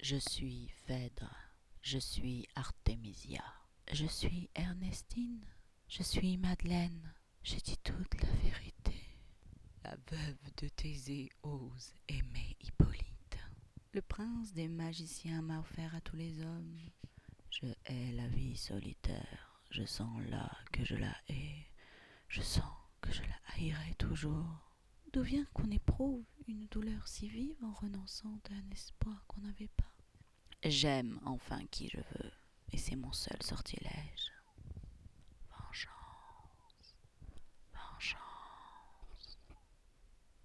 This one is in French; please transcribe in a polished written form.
Je suis Phèdre, je suis Artémisia, je suis Ernestine, je suis Madeleine, j'ai dit toute la vérité. La veuve de Thésée ose aimer Hippolyte. Le prince des magiciens m'a offert à tous les hommes. Je hais la vie solitaire, je sens là que je la hais, je sens que je la haïrai toujours. D'où vient qu'on éprouve une douleur si vive en renonçant à un espoir qu'on n'avait pas? J'aime enfin qui je veux, et c'est mon seul sortilège.